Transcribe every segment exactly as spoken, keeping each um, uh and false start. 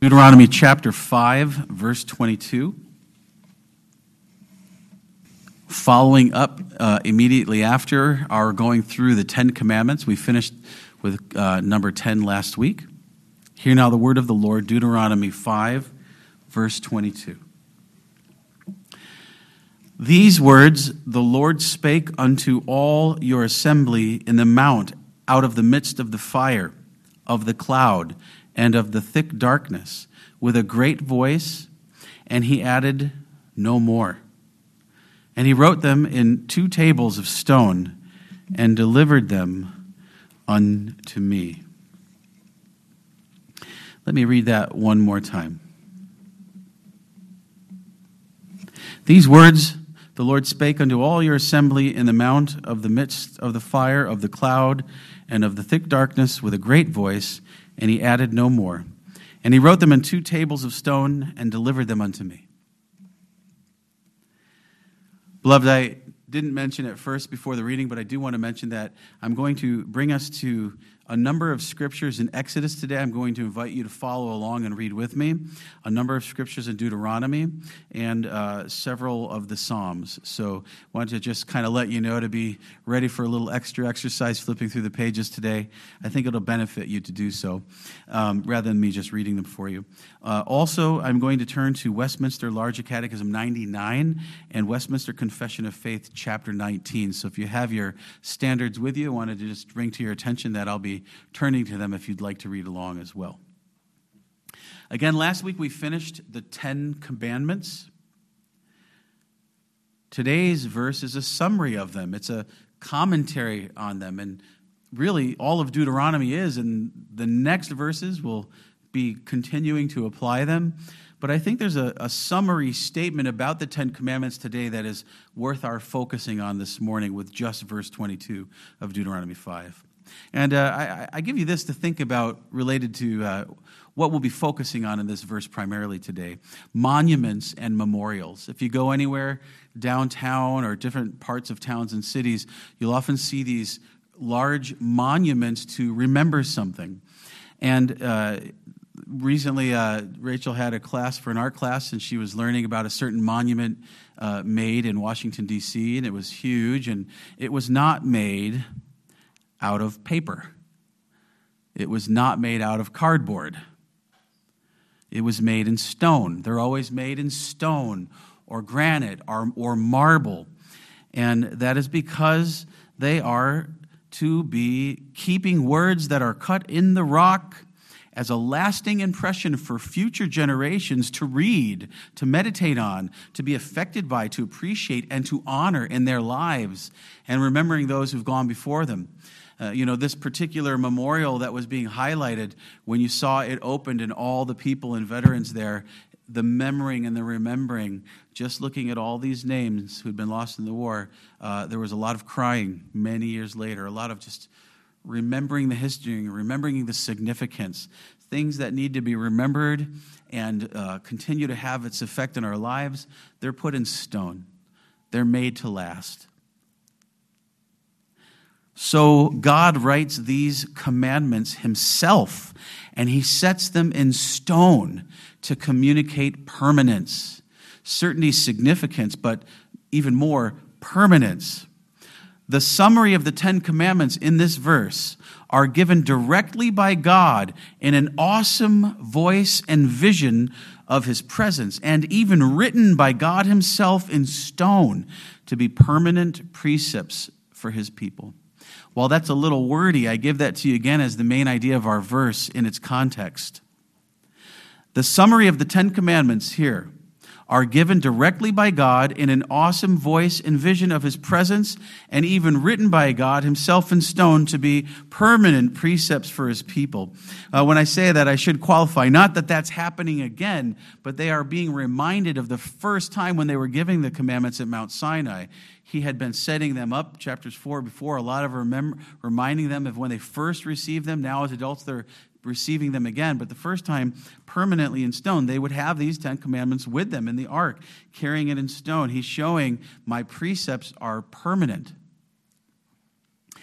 Deuteronomy chapter five, verse twenty-two. Following up uh, immediately after our going through the Ten Commandments, we finished with uh, number ten last week. Hear now the word of the Lord, Deuteronomy five, verse twenty-two. These words the Lord spake unto all your assembly in the mount out of the midst of the fire, of the cloud, and of the thick darkness, with a great voice, and he added no more. And he wrote them in two tables of stone, and delivered them unto me. Let me read that one more time. These words the Lord spake unto all your assembly in the mount of the midst of the fire, of the cloud, and of the thick darkness, with a great voice, and he added no more. And he wrote them in two tables of stone and delivered them unto me. Beloved, I didn't mention it first before the reading, but I do want to mention that I'm going to bring us to a number of scriptures in Exodus today. I'm going to invite you to follow along and read with me. A number of scriptures in Deuteronomy and uh, several of the Psalms. So I wanted to just kind of let you know to be ready for a little extra exercise flipping through the pages today. I think it'll benefit you to do so, um, rather than me just reading them for you. Uh, also, I'm going to turn to Westminster Larger Catechism ninety-nine and Westminster Confession of Faith chapter nineteen. So if you have your standards with you, I wanted to just bring to your attention that I'll be turning to them if you'd like to read along as well. Again, last week we finished the Ten Commandments. Today's verse is a summary of them. It's a commentary on them. And really, all of Deuteronomy is, and the next verses will be continuing to apply them. But I think there's a, a summary statement about the Ten Commandments today that is worth our focusing on this morning with just verse twenty-two of Deuteronomy five. And uh, I, I give you this to think about related to uh, what we'll be focusing on in this verse primarily today. Monuments and memorials. If you go anywhere downtown or different parts of towns and cities, you'll often see these large monuments to remember something. And uh, recently, uh, Rachel had a class for an art class, and she was learning about a certain monument uh, made in Washington, D C, and it was huge, and it was not made out of paper. It was not made out of cardboard. It was made in stone. They're always made in stone or granite or, or marble. And that is because they are to be keeping words that are cut in the rock as a lasting impression for future generations to read, to meditate on, to be affected by, to appreciate, and to honor in their lives, and remembering those who've gone before them. Uh, you know, this particular memorial that was being highlighted, when you saw it opened and all the people and veterans there, the memorying and the remembering, just looking at all these names who'd been lost in the war, uh, there was a lot of crying many years later, a lot of just remembering the history, remembering the significance, things that need to be remembered and uh, continue to have its effect in our lives. They're put in stone. They're made to last. So God writes these commandments himself, and he sets them in stone to communicate permanence, certainty, significance, but even more, permanence. The summary of the Ten Commandments in this verse are given directly by God in an awesome voice and vision of his presence, and even written by God himself in stone to be permanent precepts for his people. While that's a little wordy, I give that to you again as the main idea of our verse in its context. The summary of the Ten Commandments here are given directly by God in an awesome voice and vision of his presence, and even written by God himself in stone to be permanent precepts for his people. Uh, when I say that, I should qualify, not that that's happening again, but they are being reminded of the first time when they were giving the commandments at Mount Sinai. He had been setting them up, chapters four before, a lot of remember, reminding them of when they first received them. Now as adults, they're receiving them again, but the first time permanently in stone. They would have these Ten Commandments with them in the ark, carrying it in stone. He's showing my precepts are permanent.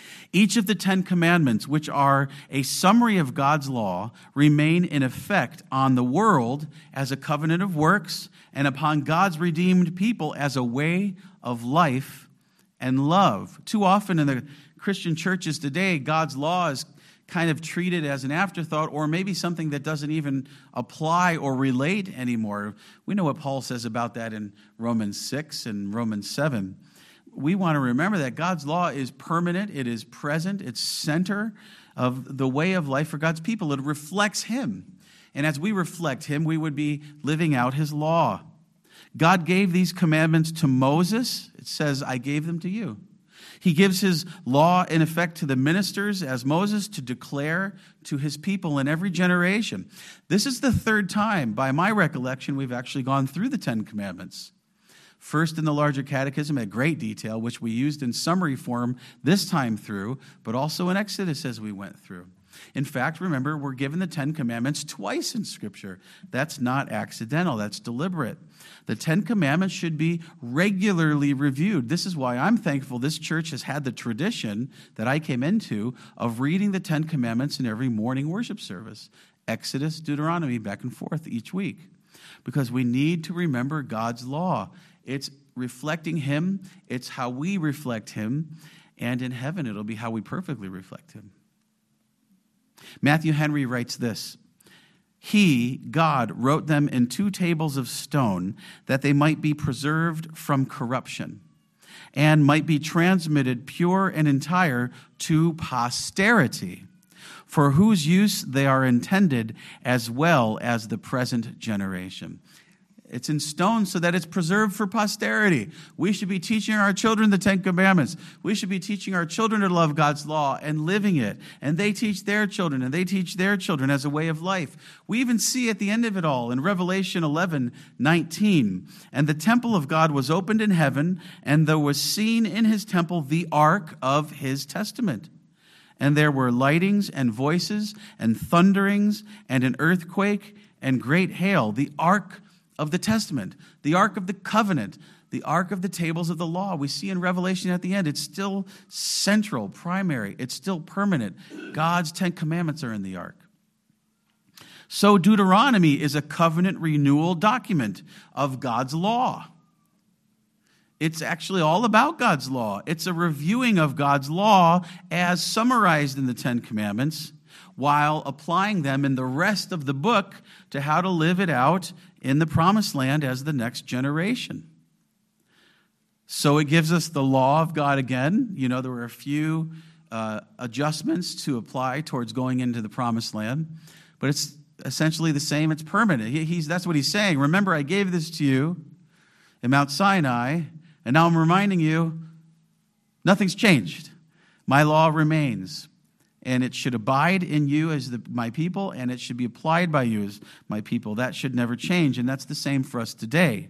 Each of the Ten Commandments, which are a summary of God's law, remain in effect on the world as a covenant of works and upon God's redeemed people as a way of life and love. Too often in the Christian churches today, God's law is kind of treated as an afterthought or maybe something that doesn't even apply or relate anymore. We know what Paul says about that in Romans six and Romans seven. We want to remember that God's law is permanent, it is present, it's center of the way of life for God's people. It reflects Him. And as we reflect Him, we would be living out His law. God gave these commandments to Moses. It says, I gave them to you. He gives His law in effect to the ministers as Moses to declare to His people in every generation. This is the third time, by my recollection, we've actually gone through the Ten Commandments. First in the larger catechism at great detail, which we used in summary form this time through, but also in Exodus as we went through. In fact, remember, we're given the Ten Commandments twice in Scripture. That's not accidental, that's deliberate. The Ten Commandments should be regularly reviewed. This is why I'm thankful this church has had the tradition that I came into of reading the Ten Commandments in every morning worship service. Exodus, Deuteronomy, back and forth each week. Because we need to remember God's law. It's reflecting Him. It's how we reflect Him. And in heaven, it'll be how we perfectly reflect Him. Matthew Henry writes this: He, God, wrote them in two tables of stone that they might be preserved from corruption and might be transmitted pure and entire to posterity, for whose use they are intended as well as the present generation. It's in stone so that it's preserved for posterity. We should be teaching our children the Ten Commandments. We should be teaching our children to love God's law and living it. And they teach their children, and they teach their children as a way of life. We even see at the end of it all in Revelation eleven nineteen. And the temple of God was opened in heaven, and there was seen in His temple the ark of His testament. And there were lightings and voices and thunderings and an earthquake and great hail. The ark of the testament, the ark of the covenant, the ark of the tables of the law. We see in Revelation at the end, it's still central, primary. It's still permanent. God's Ten Commandments are in the ark. So Deuteronomy is a covenant renewal document of God's law. It's actually all about God's law. It's a reviewing of God's law as summarized in the Ten Commandments, while applying them in the rest of the book to how to live it out in the promised land as the next generation. So it gives us the law of God again. You know, there were a few uh, adjustments to apply towards going into the promised land, but it's essentially the same. It's permanent. He, he's, that's what he's saying. Remember, I gave this to you in Mount Sinai, and now I'm reminding you, nothing's changed. My law remains. And it should abide in you as the, my people, and it should be applied by you as my people. That should never change, and that's the same for us today.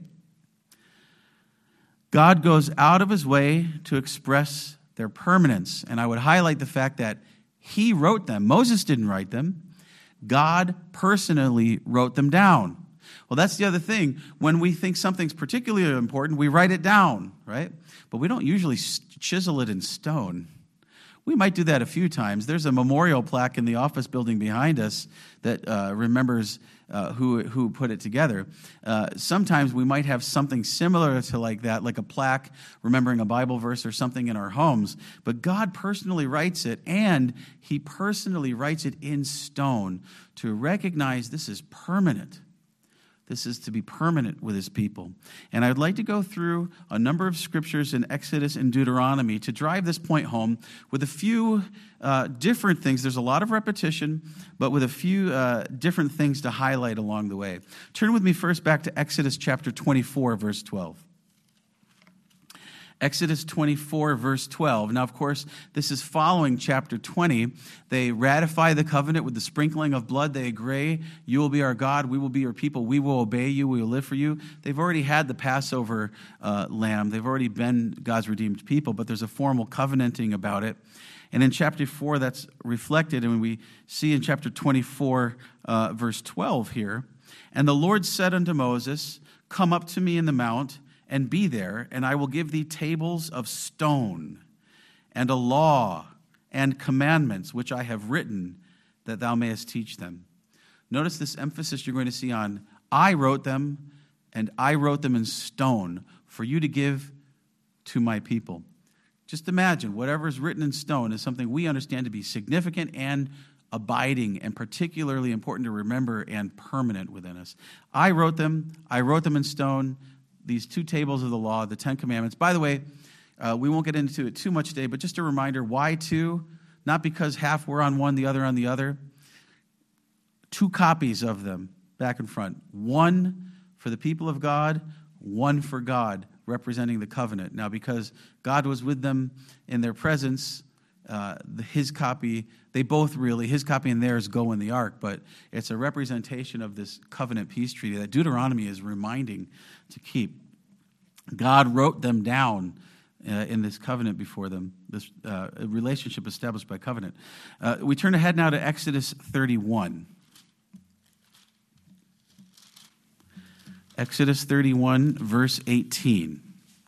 God goes out of His way to express their permanence, and I would highlight the fact that He wrote them. Moses didn't write them. God personally wrote them down. Well, that's the other thing. When we think something's particularly important, we write it down, right? But we don't usually chisel it in stone. We might do that a few times. There's a memorial plaque in the office building behind us that uh, remembers uh, who who put it together. Uh, sometimes we might have something similar to like that, like a plaque remembering a Bible verse or something in our homes. But God personally writes it, and He personally writes it in stone to recognize this is permanent. This is to be permanent with His people. And I'd like to go through a number of scriptures in Exodus and Deuteronomy to drive this point home with a few uh, different things. There's a lot of repetition, but with a few uh, different things to highlight along the way. Turn with me first back to Exodus chapter twenty-four, verse twelve. Exodus twenty-four, verse twelve. Now, of course, this is following chapter twenty. They ratify the covenant with the sprinkling of blood. They agree, you will be our God, we will be your people, we will obey you, we will live for you. They've already had the Passover uh, lamb. They've already been God's redeemed people, but there's a formal covenanting about it. And in chapter four, that's reflected, and we see in chapter twenty-four, uh, verse twelve here, and the Lord said unto Moses, come up to me in the mount, and be there, and I will give thee tables of stone, and a law, and commandments, which I have written, that thou mayest teach them. Notice this emphasis you're going to see on, I wrote them, and I wrote them in stone for you to give to my people. Just imagine, whatever is written in stone is something we understand to be significant and abiding and particularly important to remember and permanent within us. I wrote them. I wrote them in stone, these two tables of the law, the Ten Commandments. By the way, uh, we won't get into it too much today, but just a reminder, why two? Not because half were on one, the other on the other. Two copies of them back and front. One for the people of God, one for God, representing the covenant. Now, because God was with them in their presence, uh, the, his copy, they both really, his copy and theirs go in the ark, but it's a representation of this covenant peace treaty that Deuteronomy is reminding to keep. God wrote them down uh, in this covenant before them, this uh, relationship established by covenant. Uh, we turn ahead now to Exodus thirty-one. Exodus thirty-one, verse eighteen.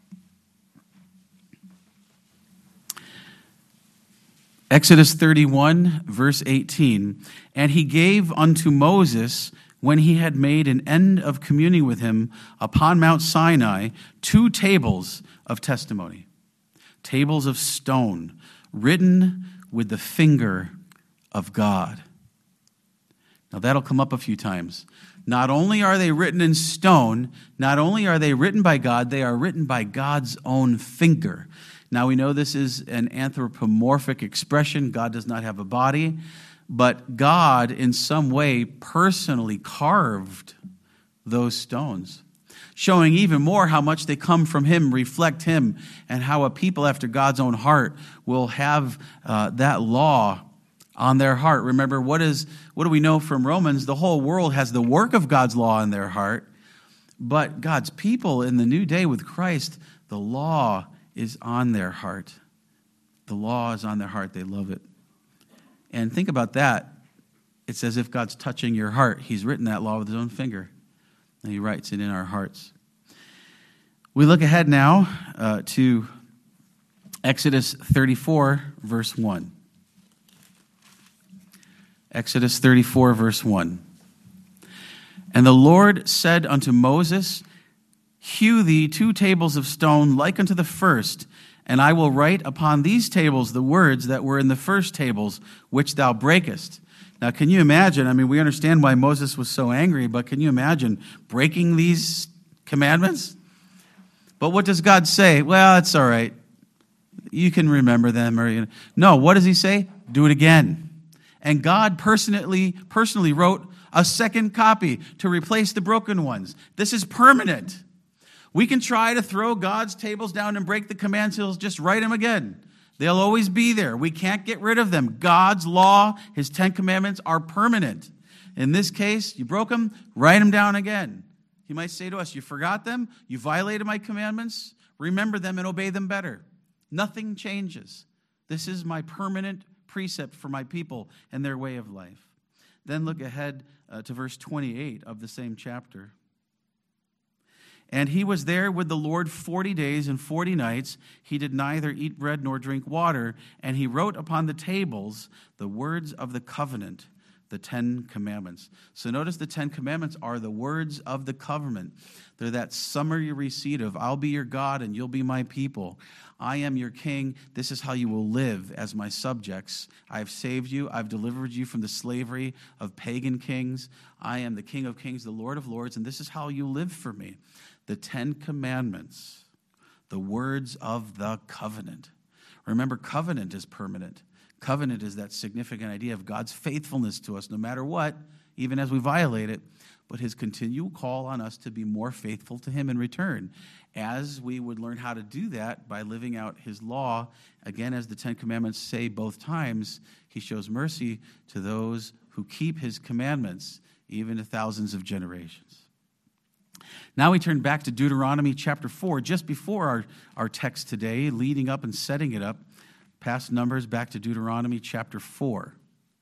Exodus thirty-one, verse eighteen. And he gave unto Moses, when he had made an end of communing with him upon Mount Sinai, two tables of testimony, tables of stone, written with the finger of God. Now that'll come up a few times. Not only are they written in stone, not only are they written by God, they are written by God's own finger. Now we know this is an anthropomorphic expression. God does not have a body, but God in some way personally carved those stones, showing even more how much they come from him, reflect him, and how a people after God's own heart will have uh, that law on their heart. Remember, what is what do we know from Romans? The whole world has the work of God's law in their heart, but God's people in the new day with Christ, the law is on their heart. The law is on their heart. They love it. And think about that. It's as if God's touching your heart. He's written that law with his own finger, and he writes it in our hearts. We look ahead now uh, to Exodus thirty-four, verse one. Exodus thirty-four, verse one. And the Lord said unto Moses, hew thee two tables of stone like unto the first, and I will write upon these tables the words that were in the first tables, which thou breakest. Now, can you imagine? I mean, we understand why Moses was so angry, but can you imagine breaking these commandments? But what does God say? Well, it's all right. You can remember them. Or you know. No, what does he say? Do it again. And God personally, personally wrote a second copy to replace the broken ones. This is permanent. We can try to throw God's tables down and break the commands. He'll just write them again. They'll always be there. We can't get rid of them. God's law, his Ten Commandments, are permanent. In this case, you broke them, write them down again. He might say to us, you forgot them, you violated my commandments, remember them and obey them better. Nothing changes. This is my permanent precept for my people and their way of life. Then look ahead uh, to verse twenty-eight of the same chapter. And he was there with the Lord forty days and forty nights. He did neither eat bread nor drink water. And he wrote upon the tables the words of the covenant, the Ten Commandments. So notice the Ten Commandments are the words of the covenant. They're that summary receipt of, I'll be your God and you'll be my people. I am your king. This is how you will live as my subjects. I have saved you. I've delivered you from the slavery of pagan kings. I am the King of kings, the Lord of lords, and this is how you live for me. The Ten Commandments, the words of the covenant. Remember, covenant is permanent. Covenant is that significant idea of God's faithfulness to us no matter what, even as we violate it, but his continual call on us to be more faithful to him in return. As we would learn how to do that by living out his law, again, as the Ten Commandments say both times, he shows mercy to those who keep his commandments, even to thousands of generations. Now we turn back to Deuteronomy chapter four, just before our, our text today, leading up and setting it up, past Numbers, back to Deuteronomy chapter four.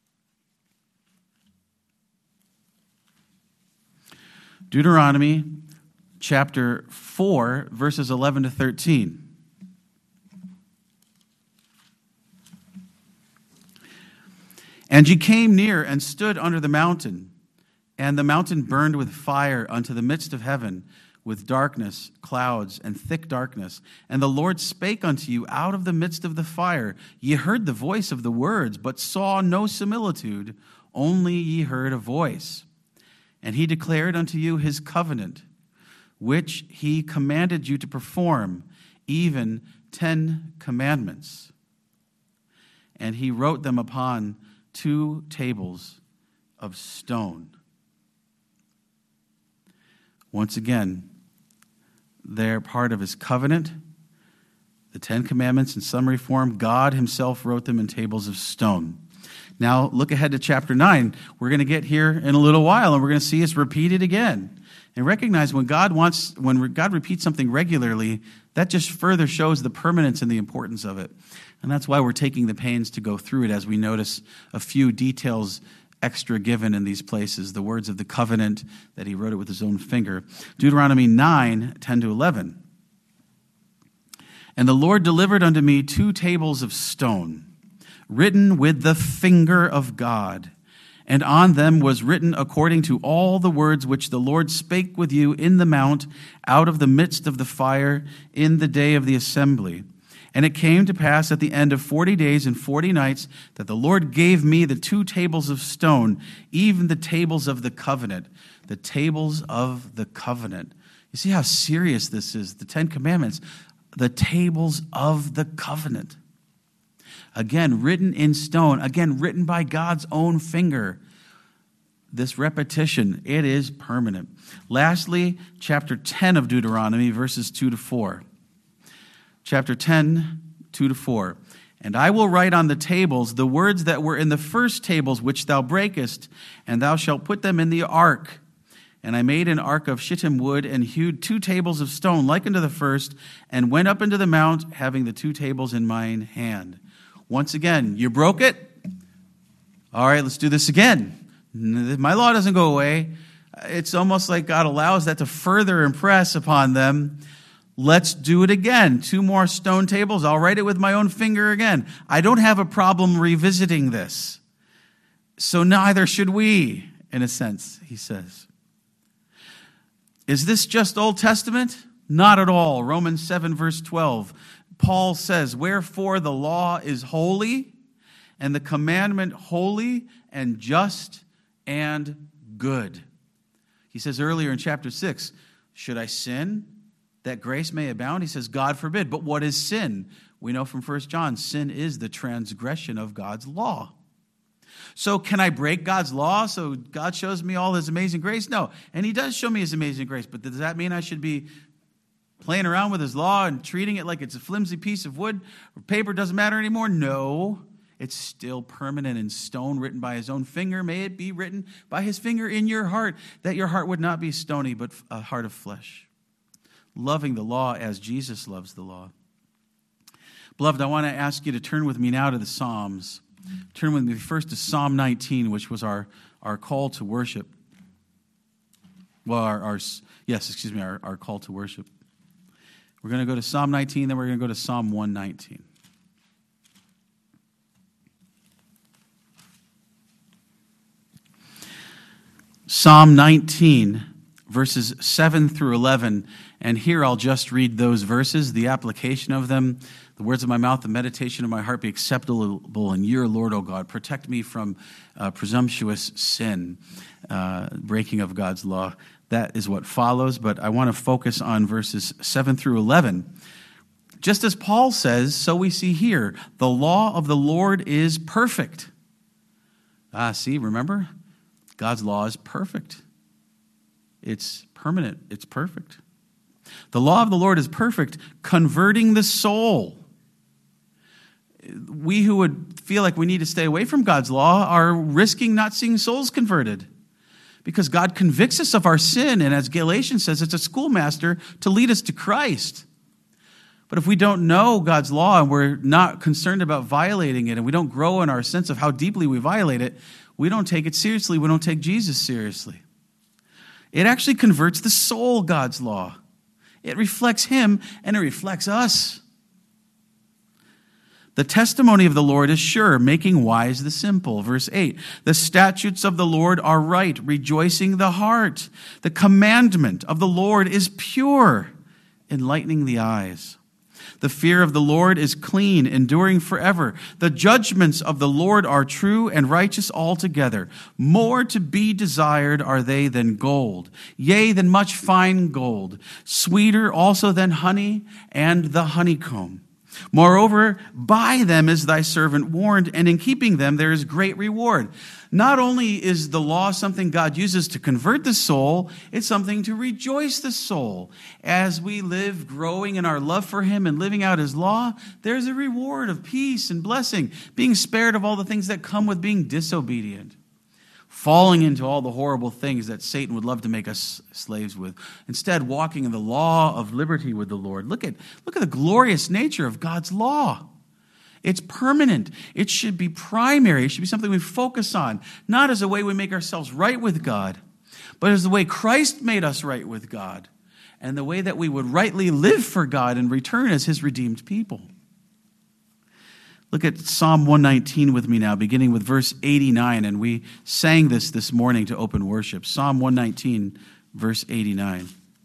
Deuteronomy chapter four, verses eleven to thirteen. And ye came near and stood under the mountain, and the mountain burned with fire unto the midst of heaven, with darkness, clouds, and thick darkness. And the Lord spake unto you out of the midst of the fire. Ye heard the voice of the words, but saw no similitude, only ye heard a voice. And he declared unto you his covenant, which he commanded you to perform, even ten commandments. And he wrote them upon two tables of stone. Once again, they're part of his covenant. The Ten Commandments in summary form, God himself wrote them in tables of stone. Now, look ahead to chapter nine. We're going to get here in a little while, and we're going to see it's repeated again. And recognize when God wants, when God repeats something regularly, that just further shows the permanence and the importance of it. And that's why we're taking the pains to go through it as we notice a few details extra given in these places, the words of the covenant that he wrote it with his own finger. Deuteronomy nine, ten to eleven. And the Lord delivered unto me two tables of stone, written with the finger of God. And on them was written according to all the words which the Lord spake with you in the mount, out of the midst of the fire, in the day of the assembly. And it came to pass at the end of forty days and forty nights that the Lord gave me the two tables of stone, even the tables of the covenant. The tables of the covenant. You see how serious this is, the Ten Commandments. The tables of the covenant. Again, written in stone. Again, written by God's own finger. This repetition, it is permanent. Lastly, chapter ten of Deuteronomy, verses two to four. Chapter ten, two to four. And I will write on the tables the words that were in the first tables which thou breakest, and thou shalt put them in the ark. And I made an ark of shittim wood, and hewed two tables of stone like unto the first, and went up into the mount, having the two tables in mine hand. Once again, you broke it? All right, let's do this again. My law doesn't go away. It's almost like God allows that to further impress upon them. Let's do it again. Two more stone tables. I'll write it with my own finger again. I don't have a problem revisiting this. So neither should we, in a sense, he says. Is this just Old Testament? Not at all. Romans seven, verse twelve. Paul says, wherefore the law is holy, and the commandment holy and just and good. He says earlier in chapter six, should I sin that grace may abound? He says, God forbid. But what is sin? We know from First John, sin is the transgression of God's law. So can I break God's law so God shows me all his amazing grace? No. And he does show me his amazing grace. But does that mean I should be playing around with his law and treating it like it's a flimsy piece of wood or paper doesn't matter anymore? No. It's still permanent in stone, written by his own finger. May it be written by his finger in your heart, that your heart would not be stony, but a heart of flesh. Loving the law as Jesus loves the law. Beloved, I want to ask you to turn with me now to the Psalms. Turn with me first to Psalm nineteen, which was our, our call to worship. Well, our, our yes, excuse me, our, our call to worship. We're going to go to Psalm nineteen, then we're going to go to Psalm one nineteen. Psalm nineteen, verses seven through eleven. And here I'll just read those verses, the application of them. The words of my mouth, the meditation of my heart be acceptable in your Lord, O God. Protect me from uh, presumptuous sin, uh, breaking of God's law. That is what follows, but I want to focus on verses seven through eleven. Just as Paul says, so we see here, the law of the Lord is perfect. Ah, see, remember? God's law is perfect. It's permanent. It's perfect. The law of the Lord is perfect, converting the soul. We who would feel like we need to stay away from God's law are risking not seeing souls converted, because God convicts us of our sin, and as Galatians says, it's a schoolmaster to lead us to Christ. But if we don't know God's law and we're not concerned about violating it, and we don't grow in our sense of how deeply we violate it, we don't take it seriously. We don't take Jesus seriously. It actually converts the soul, God's law. It reflects him, and it reflects us. The testimony of the Lord is sure, making wise the simple. Verse eight, the statutes of the Lord are right, rejoicing the heart. The commandment of the Lord is pure, enlightening the eyes. The fear of the Lord is clean, enduring forever. The judgments of the Lord are true and righteous altogether. More to be desired are they than gold, yea, than much fine gold, sweeter also than honey and the honeycomb. Moreover, by them is thy servant warned, and in keeping them there is great reward. Not only is the law something God uses to convert the soul, it's something to rejoice the soul. As we live growing in our love for him and living out his law, there's a reward of peace and blessing, being spared of all the things that come with being disobedient, falling into all the horrible things that Satan would love to make us slaves with. Instead, walking in the law of liberty with the Lord. Look at, look at the glorious nature of God's law. It's permanent. It should be primary. It should be something we focus on, not as a way we make ourselves right with God, but as the way Christ made us right with God, and the way that we would rightly live for God and return as his redeemed people. Look at Psalm one nineteen with me now, beginning with verse eighty-nine, and we sang this this morning to open worship. Psalm one nineteen, verse eighty-nine.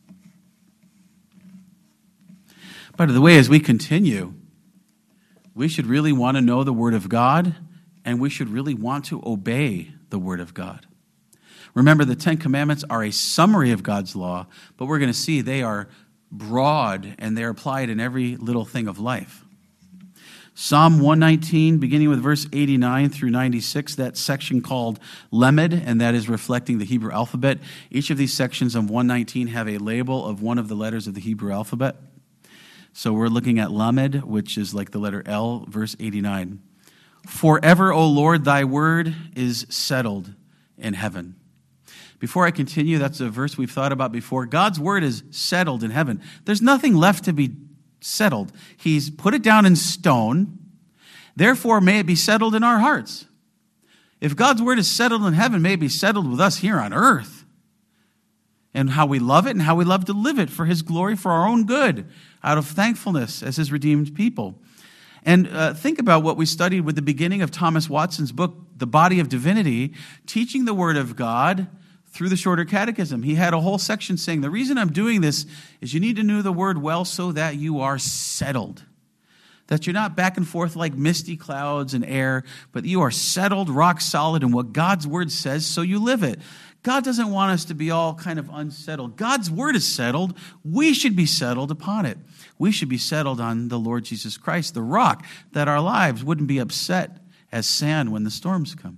By the way, as we continue, we should really want to know the Word of God, and we should really want to obey the Word of God. Remember, the Ten Commandments are a summary of God's law, but we're going to see they are broad, and they're applied in every little thing of life. Psalm one nineteen, beginning with verse eighty-nine through ninety-six, that section called Lamed, and that is reflecting the Hebrew alphabet. Each of these sections of one nineteen have a label of one of the letters of the Hebrew alphabet. So we're looking at Lamed, which is like the letter L, verse eighty-nine. Forever, O Lord, thy word is settled in heaven. Before I continue, that's a verse we've thought about before. God's word is settled in heaven. There's nothing left to be settled. He's put it down in stone. Therefore, may it be settled in our hearts. If God's word is settled in heaven, may it be settled with us here on earth. And how we love it and how we love to live it for his glory, for our own good, out of thankfulness as his redeemed people. And uh, think about what we studied with the beginning of Thomas Watson's book, The Body of Divinity, teaching the word of God through the Shorter Catechism. He had a whole section saying, the reason I'm doing this is you need to know the word well so that you are settled. That you're not back and forth like misty clouds and air, but you are settled, rock solid in what God's word says, so you live it. God doesn't want us to be all kind of unsettled. God's word is settled. We should be settled upon it. We should be settled on the Lord Jesus Christ, the rock, that our lives wouldn't be upset as sand when the storms come.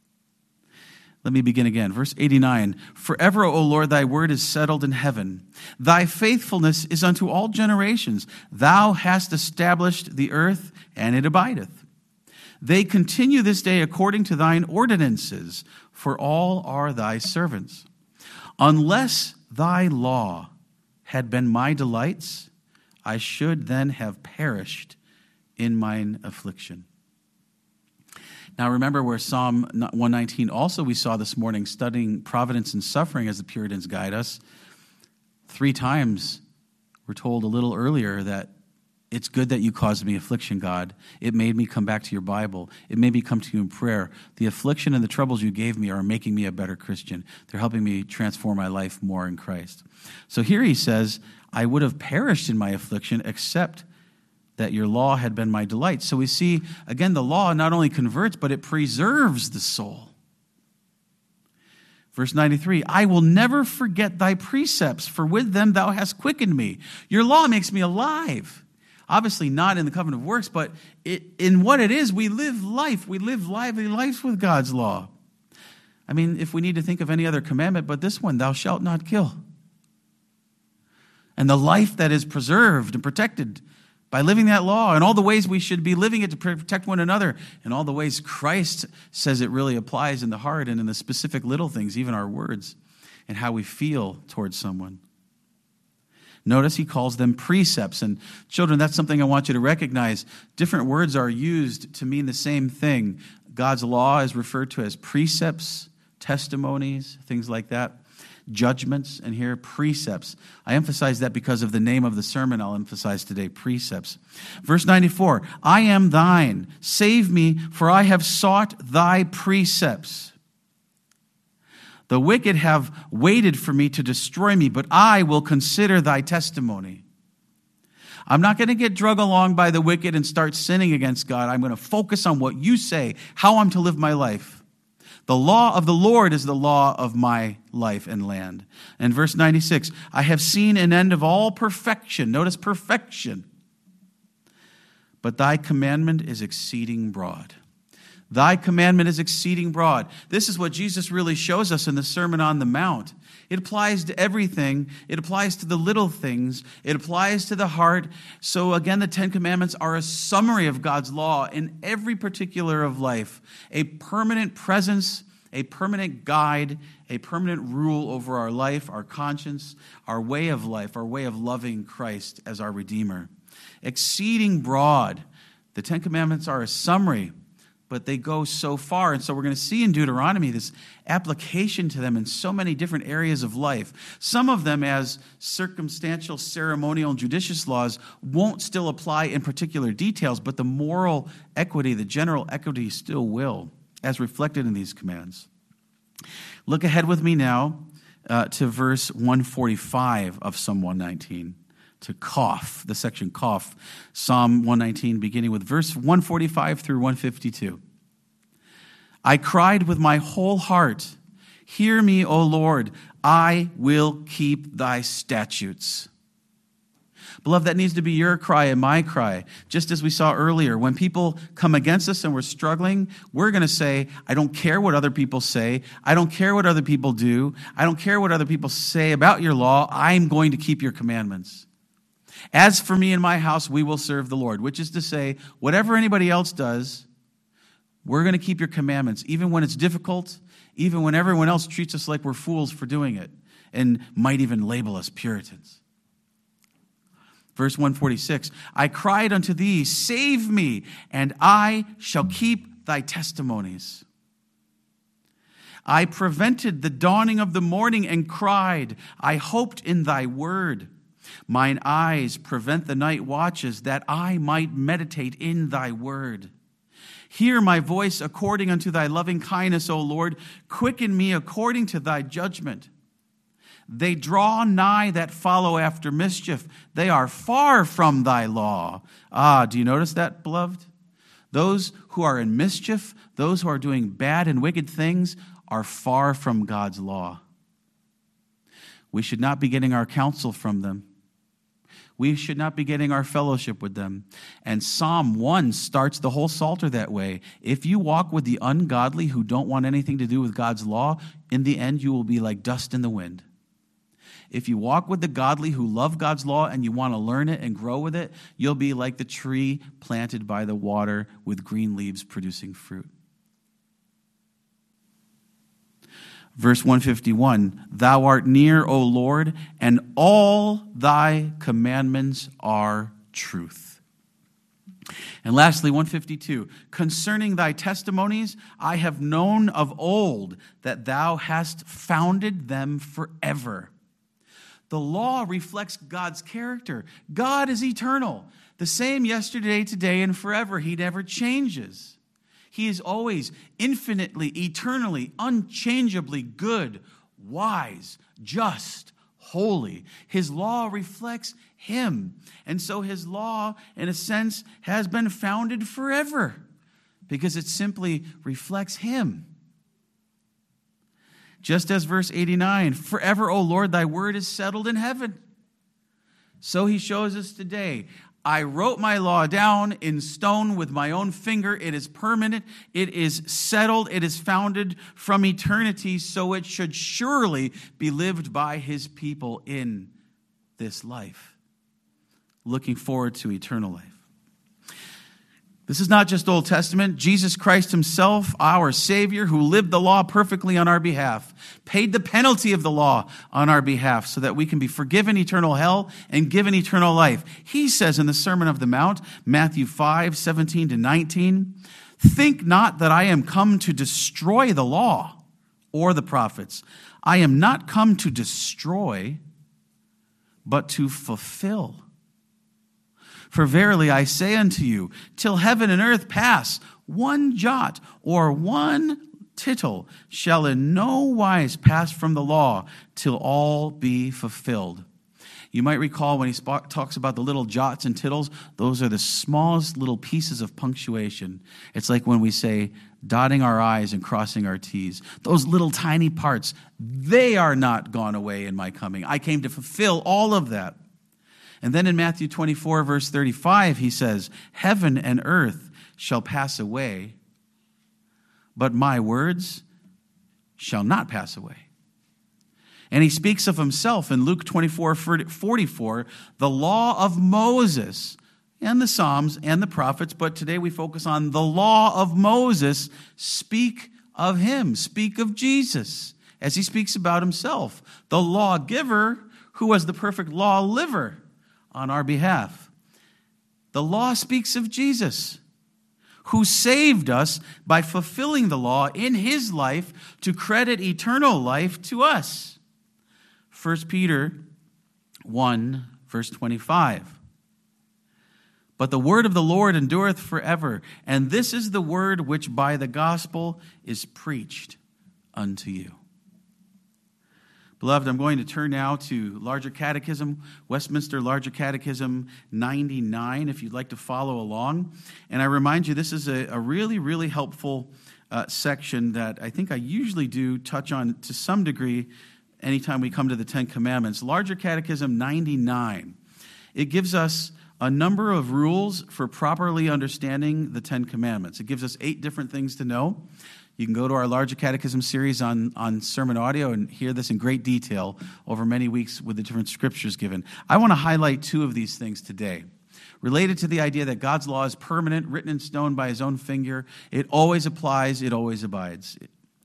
Let me begin again. Verse eighty-nine. Forever, O Lord, thy word is settled in heaven. Thy faithfulness is unto all generations. Thou hast established the earth, and it abideth. They continue this day according to thine ordinances, for all are thy servants. Unless thy law had been my delights, I should then have perished in mine affliction. Now remember where Psalm one nineteen also we saw this morning, studying providence and suffering as the Puritans guide us. Three times we're told a little earlier that it's good that you caused me affliction, God. It made me come back to your Bible. It made me come to you in prayer. The affliction and the troubles you gave me are making me a better Christian. They're helping me transform my life more in Christ. So here he says, I would have perished in my affliction except that your law had been my delight. So we see, again, the law not only converts, but it preserves the soul. Verse ninety-three, I will never forget thy precepts, for with them thou hast quickened me. Your law makes me alive. Obviously not in the covenant of works, but it, in what it is, we live life. We live lively lives with God's law. I mean, if we need to think of any other commandment, but this one, thou shalt not kill. And the life that is preserved and protected by living that law, and all the ways we should be living it to protect one another, and all the ways Christ says it really applies in the heart and in the specific little things, even our words, and how we feel towards someone. Notice he calls them precepts. And children, that's something I want you to recognize. Different words are used to mean the same thing. God's law is referred to as precepts, testimonies, things like that. judgments, and here precepts. I emphasize that because of the name of the sermon I'll emphasize today, precepts. Verse ninety-four, I am thine, save me, for I have sought thy precepts. The wicked have waited for me to destroy me, but I will consider thy testimony. I'm not going to get drug along by the wicked and start sinning against God. I'm going to focus on what you say, how I'm to live my life. The law of the Lord is the law of my life and land. And verse ninety-six, I have seen an end of all perfection. Notice perfection. But thy commandment is exceeding broad. Thy commandment is exceeding broad. This is what Jesus really shows us in the Sermon on the Mount. It applies to everything. It applies to the little things. It applies to the heart. So again, the Ten Commandments are a summary of God's law in every particular of life. A permanent presence, a permanent guide, a permanent rule over our life, our conscience, our way of life, our way of loving Christ as our Redeemer. Exceeding broad. The Ten Commandments are a summary, but they go so far. And so we're going to see in Deuteronomy this application to them in so many different areas of life. Some of them, as circumstantial, ceremonial, and judicious laws, won't still apply in particular details, but the moral equity, the general equity still will, as reflected in these commands. Look ahead with me now uh, to verse one forty-five of Psalm one nineteen. To Kaf, the section Kaf, Psalm one nineteen, beginning with verse one forty-five through one fifty-two. I cried with my whole heart, hear me, O Lord, I will keep thy statutes. Beloved, that needs to be your cry and my cry. Just as we saw earlier, when people come against us and we're struggling, we're going to say, I don't care what other people say. I don't care what other people do. I don't care what other people say about your law. I'm going to keep your commandments. As for me and my house, we will serve the Lord, which is to say, whatever anybody else does, we're going to keep your commandments, even when it's difficult, even when everyone else treats us like we're fools for doing it and might even label us Puritans. Verse one forty-six, I cried unto thee, save me, and I shall keep thy testimonies. I prevented the dawning of the morning and cried, I hoped in thy word. Mine eyes prevent the night watches, that I might meditate in thy word. Hear my voice according unto thy loving kindness, O Lord. Quicken me according to thy judgment. They draw nigh that follow after mischief. They are far from thy law. Ah, do you notice that, beloved? Those who are in mischief, those who are doing bad and wicked things, are far from God's law. We should not be getting our counsel from them. We should not be getting our fellowship with them. And Psalm one starts the whole Psalter that way. If you walk with the ungodly who don't want anything to do with God's law, in the end you will be like dust in the wind. If you walk with the godly who love God's law and you want to learn it and grow with it, you'll be like the tree planted by the water with green leaves producing fruit. Verse one fifty-one, thou art near, O Lord, and all thy commandments are truth. And lastly, one fifty-two, concerning thy testimonies, I have known of old that thou hast founded them forever. The law reflects God's character. God is eternal, the same yesterday, today, and forever. He never changes. He is always infinitely, eternally, unchangeably good, wise, just, holy. His law reflects him. And so his law, in a sense, has been founded forever because it simply reflects him. Just as verse eighty-nine, forever, O Lord, thy word is settled in heaven. So he shows us today, I wrote my law down in stone with my own finger. It is permanent. It is settled. It is founded from eternity, so it should surely be lived by his people in this life, looking forward to eternal life. This is not just Old Testament. Jesus Christ himself, our Savior, who lived the law perfectly on our behalf, paid the penalty of the law on our behalf so that we can be forgiven eternal hell and given eternal life. He says in the Sermon of the Mount, Matthew five, seventeen to nineteen, think not that I am come to destroy the law. or the prophets. I am not come to destroy, but to fulfill. For verily I say unto you, till heaven and earth pass, one jot or one tittle shall in no wise pass from the law till all be fulfilled. You might recall when he sp- talks about the little jots and tittles, those are the smallest little pieces of punctuation. It's like when we say dotting our I's and crossing our T's. Those little tiny parts, they are not gone away in my coming. I came to fulfill all of that. And then in Matthew twenty-four, verse thirty-five, he says, heaven and earth shall pass away, but my words shall not pass away. And he speaks of himself in Luke twenty-four, forty-four, the law of Moses and the Psalms and the prophets, but today we focus on the law of Moses, speak of him, speak of Jesus, as he speaks about himself, the lawgiver who was the perfect law liver on our behalf. The law speaks of Jesus, who saved us by fulfilling the law in his life to credit eternal life to us. First Peter one, verse twenty-five. But the word of the Lord endureth forever, and this is the word which by the gospel is preached unto you. Beloved, I'm going to turn now to Larger Catechism, Westminster Larger Catechism ninety-nine, if you'd like to follow along. And I remind you, this is a, a really, really helpful uh, section that I think I usually do touch on to some degree anytime we come to the Ten Commandments. Larger Catechism ninety-nine. It gives us a number of rules for properly understanding the Ten Commandments. It gives us eight different things to know. You can go to our Larger Catechism series on, on sermon audio and hear this in great detail over many weeks with the different scriptures given. I want to highlight two of these things today. Related to the idea that God's law is permanent, written in stone by his own finger. It always applies, it always abides.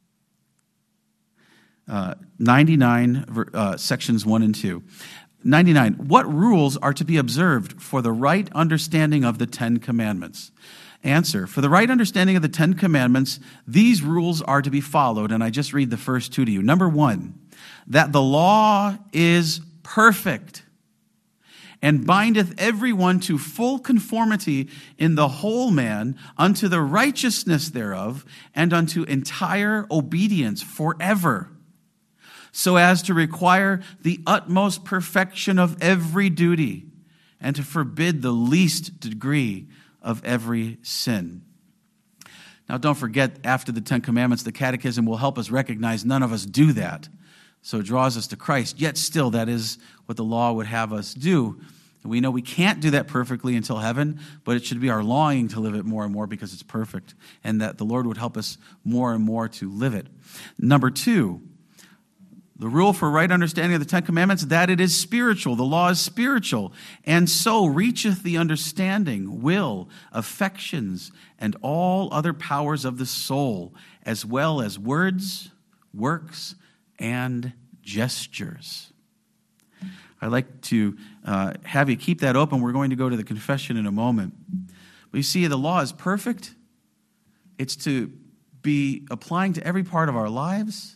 Uh, ninety-nine, uh, sections one and two. ninety-nine, what rules are to be observed for the right understanding of the Ten Commandments? Answer, for the right understanding of the Ten Commandments, these rules are to be followed, and I just read the first two to you. Number one, that the law is perfect and bindeth everyone to full conformity in the whole man unto the righteousness thereof and unto entire obedience forever, so as to require the utmost perfection of every duty and to forbid the least degree of every sin. Now, don't forget, after the Ten Commandments, the Catechism will help us recognize none of us do that. So it draws us to Christ. Yet still, that is what the law would have us do. And we know we can't do that perfectly until heaven, but it should be our longing to live it more and more because it's perfect, and that the Lord would help us more and more to live it. Number two, the rule for right understanding of the Ten Commandments, that it is spiritual. The law is spiritual. And so reacheth the understanding, will, affections, and all other powers of the soul, as well as words, works, and gestures. I'd like to uh, have you keep that open. We're going to go to the confession in a moment. But you see, the law is perfect. It's to be applying to every part of our lives.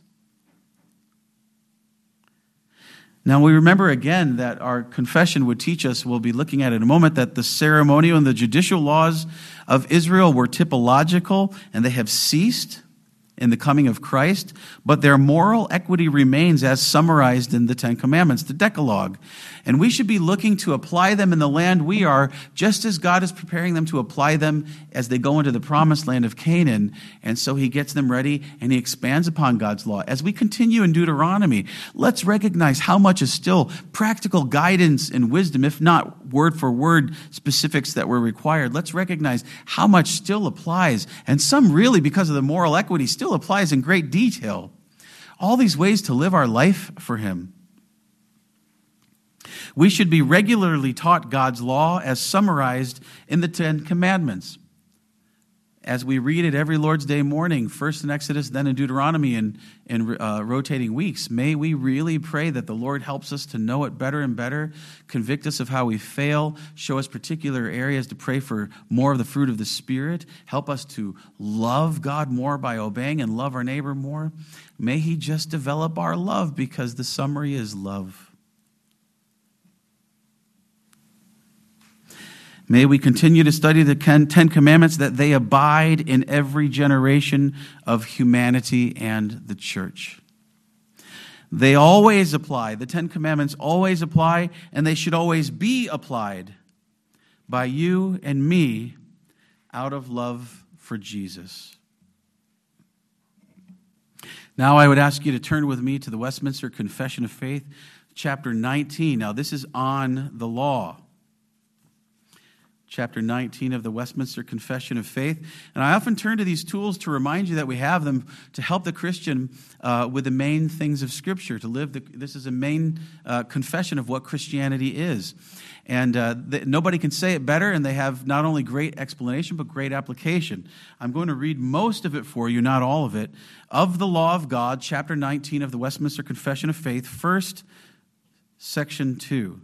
Now, we remember again that our confession would teach us, we'll be looking at in a moment, that the ceremonial and the judicial laws of Israel were typological and they have ceased in the coming of Christ, but their moral equity remains as summarized in the Ten Commandments, the Decalogue. And we should be looking to apply them in the land we are, just as God is preparing them to apply them as they go into the promised land of Canaan. And so he gets them ready and he expands upon God's law. As we continue in Deuteronomy, let's recognize how much is still practical guidance and wisdom, if not word for word specifics that were required. Let's recognize how much still applies. And some really, because of the moral equity, still applies in great detail. All these ways to live our life for him. We should be regularly taught God's law as summarized in the Ten Commandments. as we read it every Lord's Day morning, first in Exodus, then in Deuteronomy, and in uh, rotating weeks, may we really pray that the Lord helps us to know it better and better, convict us of how we fail, show us particular areas to pray for more of the fruit of the Spirit, help us to love God more by obeying and love our neighbor more. May he just develop our love, because the summary is love. May we continue to study the Ten Commandments, that they abide in every generation of humanity and the church. They always apply. The Ten Commandments always apply, and they should always be applied by you and me out of love for Jesus. Now I would ask you to turn with me to the Westminster Confession of Faith, chapter nineteen. Now this is on the law. Chapter nineteen of the Westminster Confession of Faith. And I often turn to these tools to remind you that we have them to help the Christian uh, with the main things of Scripture, to live. The, this is a main uh, confession of what Christianity is. And uh, the, nobody can say it better, and they have not only great explanation, but great application. I'm going to read most of it for you, not all of it. Of the Law of God, chapter nineteen of the Westminster Confession of Faith, first, section two.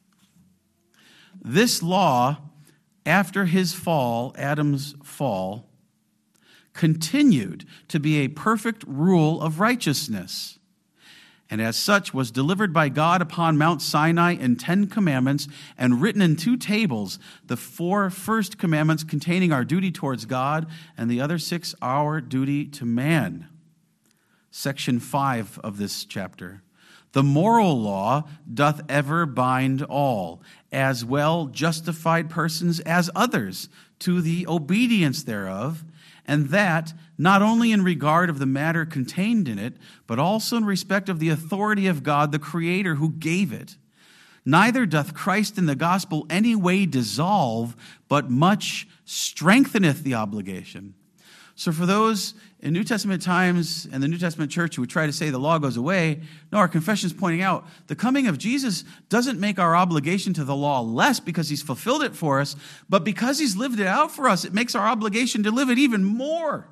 This law, after his fall, Adam's fall, continued to be a perfect rule of righteousness, and as such was delivered by God upon Mount Sinai in Ten Commandments and written in two tables, the four first commandments containing our duty towards God, and the other six our duty to man. Section five of this chapter. The moral law doth ever bind all, as well justified persons as others, to the obedience thereof, and that not only in regard of the matter contained in it, but also in respect of the authority of God, the Creator, who gave it. Neither doth Christ in the gospel any way dissolve, but much strengtheneth the obligation. So for those in New Testament times and the New Testament church who would try to say the law goes away, no, our confession is pointing out the coming of Jesus doesn't make our obligation to the law less because he's fulfilled it for us, but because he's lived it out for us, it makes our obligation to live it even more.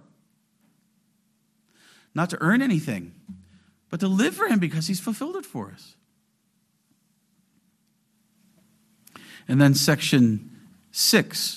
Not to earn anything, but to live for him because he's fulfilled it for us. And then section six.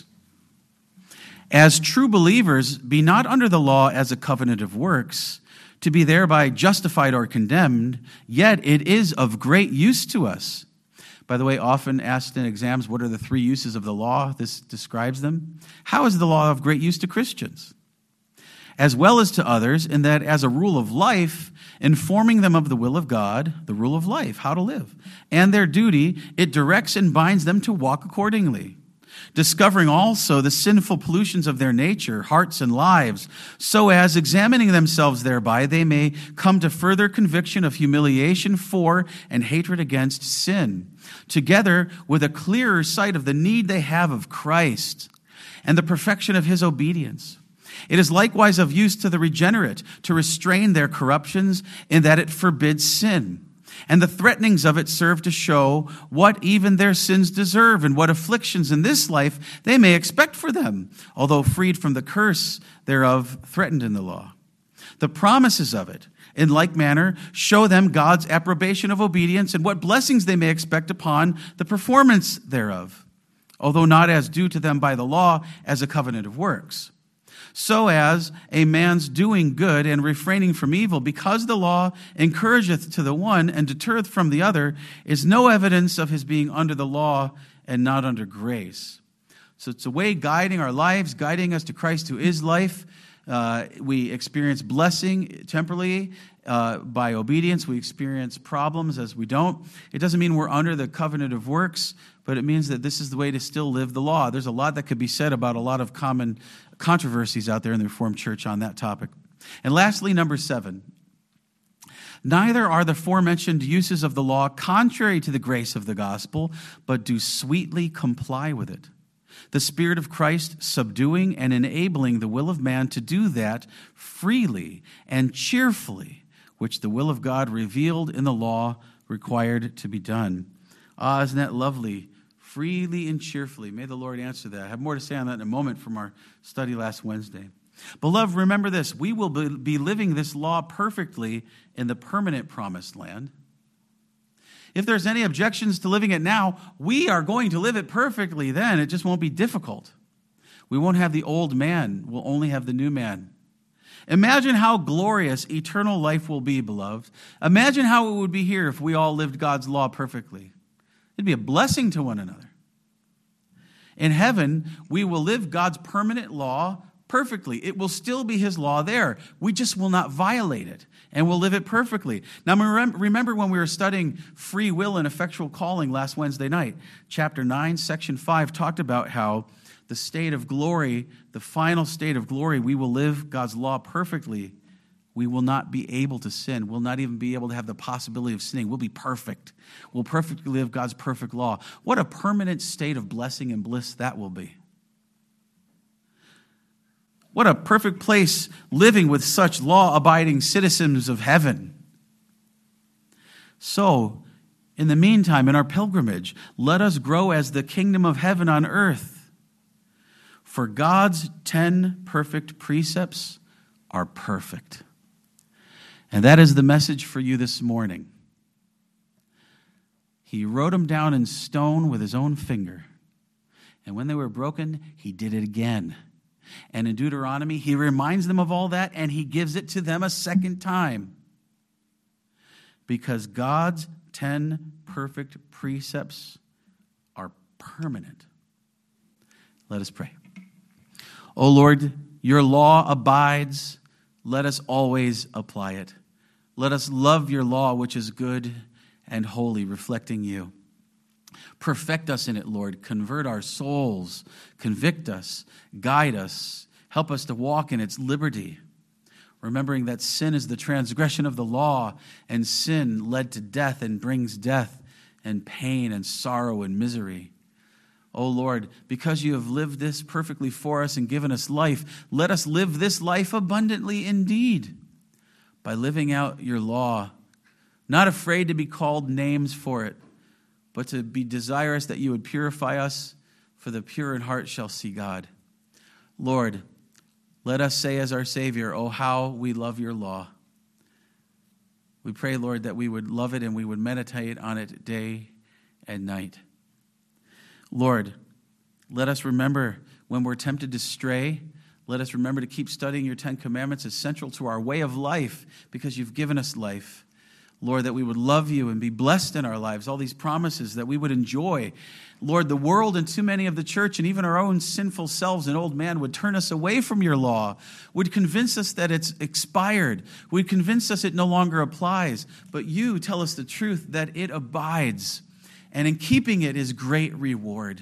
As true believers, be not under the law as a covenant of works, to be thereby justified or condemned, yet it is of great use to us. By the way, often asked in exams, what are the three uses of the law? This describes them. How is the law of great use to Christians? As well as to others, in that as a rule of life, informing them of the will of God, the rule of life, how to live, and their duty, it directs and binds them to walk accordingly. Discovering also the sinful pollutions of their nature, hearts, and lives, so as, examining themselves thereby, they may come to further conviction of humiliation for and hatred against sin, together with a clearer sight of the need they have of Christ and the perfection of his obedience. It is likewise of use to the regenerate to restrain their corruptions, in that it forbids sin. And the threatenings of it serve to show what even their sins deserve, and what afflictions in this life they may expect for them, although freed from the curse thereof threatened in the law. The promises of it, in like manner, show them God's approbation of obedience, and what blessings they may expect upon the performance thereof, although not as due to them by the law as a covenant of works. So as a man's doing good and refraining from evil, because the law encourageth to the one and deterreth from the other, is no evidence of his being under the law and not under grace. So it's a way guiding our lives, guiding us to Christ who is life. Uh, we experience blessing temporally uh, by obedience. We experience problems as we don't. It doesn't mean we're under the covenant of works, but it means that this is the way to still live the law. There's a lot that could be said about a lot of common controversies out there in the Reformed Church on that topic. And lastly, number seven. Neither are the aforementioned uses of the law contrary to the grace of the gospel, but do sweetly comply with it. The Spirit of Christ subduing and enabling the will of man to do that freely and cheerfully, which the will of God revealed in the law required to be done. Ah, isn't that lovely freely and cheerfully. May the Lord answer that. I have more to say on that in a moment from our study last Wednesday. Beloved, remember this. We will be living this law perfectly in the permanent promised land. If there's any objections to living it now, we are going to live it perfectly then. It just won't be difficult. We won't have the old man. We'll only have the new man. Imagine how glorious eternal life will be, beloved. Imagine how it would be here if we all lived God's law perfectly. It'd be a blessing to one another. In heaven, we will live God's permanent law perfectly. It will still be his law there. We just will not violate it, and we'll live it perfectly. Now, remember when we were studying free will and effectual calling last Wednesday night, chapter nine, section five, talked about how the state of glory, the final state of glory, we will live God's law perfectly. We will not be able to sin. We'll not even be able to have the possibility of sinning. We'll be perfect. We'll perfectly live God's perfect law. What a permanent state of blessing and bliss that will be. What a perfect place living with such law-abiding citizens of heaven. So, in the meantime, in our pilgrimage, let us grow as the kingdom of heaven on earth. For God's ten perfect precepts are perfect. And that is the message for you this morning. He wrote them down in stone with his own finger. And when they were broken, he did it again. And in Deuteronomy, he reminds them of all that, and he gives it to them a second time. Because God's ten perfect precepts are permanent. Let us pray. O Lord, your law abides. Let us always apply it. Let us love your law, which is good and holy, reflecting you. Perfect us in it, Lord. Convert our souls. Convict us. Guide us. Help us to walk in its liberty. Remembering that sin is the transgression of the law, and sin led to death and brings death and pain and sorrow and misery. O Lord, because you have lived this perfectly for us and given us life, let us live this life abundantly indeed by living out your law, not afraid to be called names for it, but to be desirous that you would purify us, for the pure in heart shall see God. Lord, let us say as our Savior, oh, how we love your law. We pray, Lord, that we would love it and we would meditate on it day and night. Lord, let us remember when we're tempted to stray, let us remember to keep studying your Ten Commandments as central to our way of life because you've given us life. Lord, that we would love you and be blessed in our lives, all these promises that we would enjoy. Lord, the world and too many of the church and even our own sinful selves and old man would turn us away from your law, would convince us that it's expired, would convince us it no longer applies. But you tell us the truth that it abides. And in keeping it is great reward.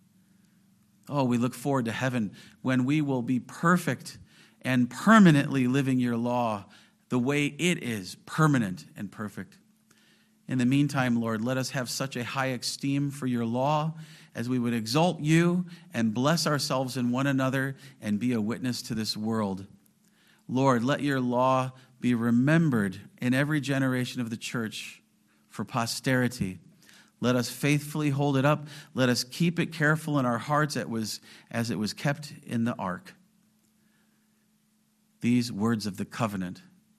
Oh, we look forward to heaven when we will be perfect and permanently living your law the way it is, permanent and perfect. In the meantime, Lord, let us have such a high esteem for your law as we would exalt you and bless ourselves and one another and be a witness to this world. Lord, let your law be remembered in every generation of the church for posterity. Let us faithfully hold it up. Let us keep it careful in our hearts as it was kept in the ark. These words of the covenant.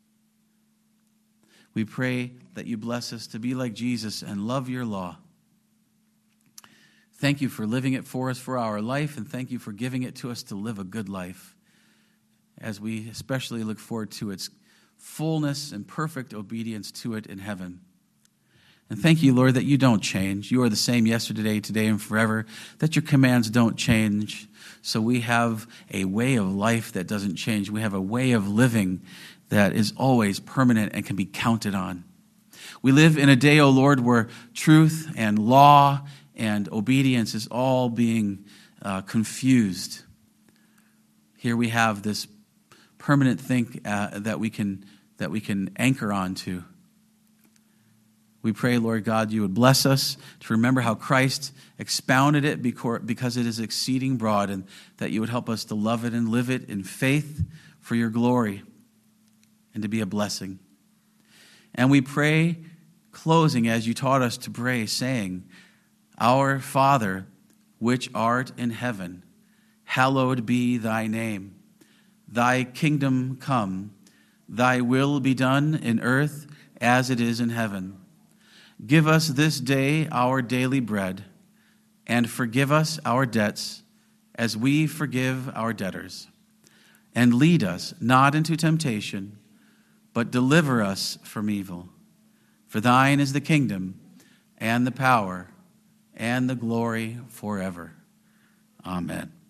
We pray that you bless us to be like Jesus and love your law. Thank you for living it for us for our life, and thank you for giving it to us to live a good life, as we especially look forward to its fullness and perfect obedience to it in heaven. And thank you, Lord, that you don't change. You are the same yesterday, today, and forever, that your commands don't change. So we have a way of life that doesn't change. We have a way of living that is always permanent and can be counted on. We live in a day, O Lord, where truth and law and obedience is all being uh, confused. Here we have this permanent thing uh, that we can that we can anchor onto. We pray, Lord God, you would bless us to remember how Christ expounded it because it is exceeding broad, and that you would help us to love it and live it in faith for your glory and to be a blessing. And we pray, closing as you taught us to pray, saying, Our Father, which art in heaven, hallowed be thy name. Thy kingdom come, thy will be done in earth as it is in heaven. Give us this day our daily bread, and forgive us our debts as we forgive our debtors. And lead us not into temptation, but deliver us from evil. For thine is the kingdom, and the power, and the glory forever. Amen.